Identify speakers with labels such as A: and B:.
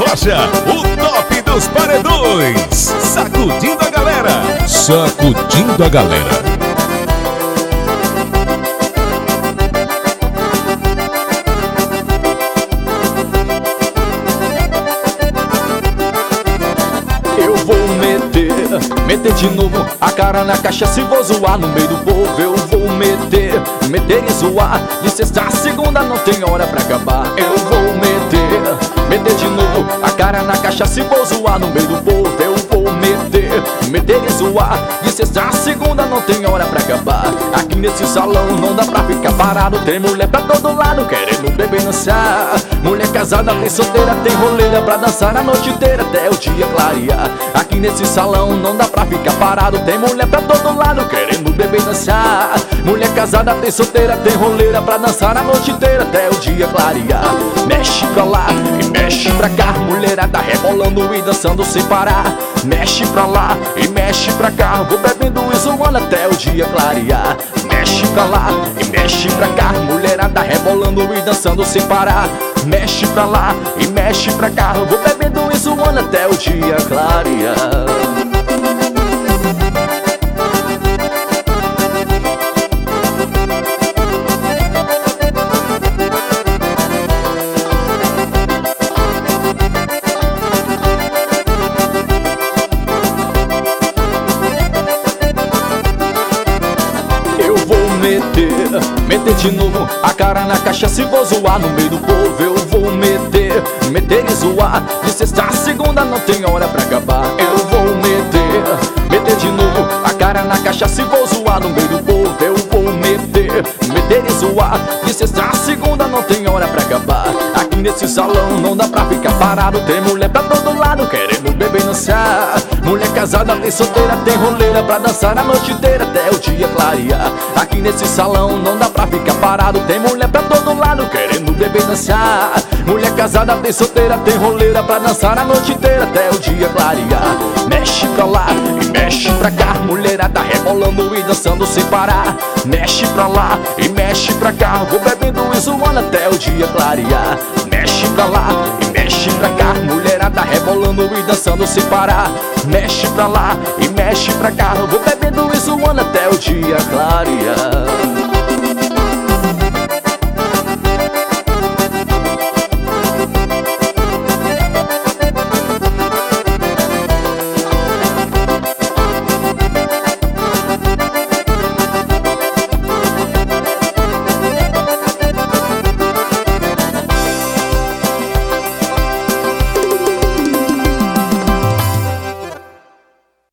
A: Rocha, o top dos paredões. Sacudindo a galera. Sacudindo a galera.
B: Eu vou meter de novo a cara na caixa. Se vou zoar no meio do povo, eu vou meter e zoar. De sexta a segunda não tem hora pra acabar. Eu vou meter de novo a cara na caixa. Se vou zoar no meio do povo, eu vou meter e zoar. De sexta a segunda não tem hora pra acabar. Aqui nesse salão não dá pra ficar parado. Tem mulher pra todo lado querendo beber e dançar. Mulher casada, tem solteira, tem roleira pra dançar a noite inteira até o dia clarear. Aqui nesse salão não dá pra ficar parado. Tem mulher pra todo lado querendo beber e dançar. Mulher casada, tem solteira, tem roleira pra dançar a noite inteira até o dia clarear. Mexe pra lá e mexe pra cá, mulherada rebolando e dançando sem parar. Mexe pra lá e mexe pra cá, vou bebendo e zoando até o dia clarear. Mexe pra lá e mexe pra cá, mulherada rebolando e dançando sem parar. Mexe pra lá e mexe pra cá, vou bebendo e zoando até o dia clarear. Eu vou meter de novo a cara na caixa. Se vou zoar no meio do povo, eu vou meter e zoar. De sexta a segunda não tem hora pra acabar. Eu vou meter de novo a cara na caixa. Se vou zoar no meio do povo, eu vou meter e zoar. De sexta a segunda não tem hora pra acabar. Aqui nesse salão não dá pra ficar parado. Tem mulher pra todo lado querendo beber e dançar. Mulher casada, tem solteira, tem roleira pra dançar a noite inteira até o dia clarear. Aqui nesse salão não dá pra ficar parado. Tem mulher pra todo lado querendo beber e dançar. Mulher casada, tem solteira, tem roleira pra dançar a noite inteira até o dia clarear. Mexe pra lá e mexe pra cá, mulherada rebolando e dançando sem parar. Mexe pra lá e mexe pra cá, vou bebendo e zoando até o dia clarear. Mexe pra lá e mexe pra cá, mulherada rebolando e dançando sem parar. Mexe pra lá e mexe pra cá, vou bebendo e zoando até o dia clarear.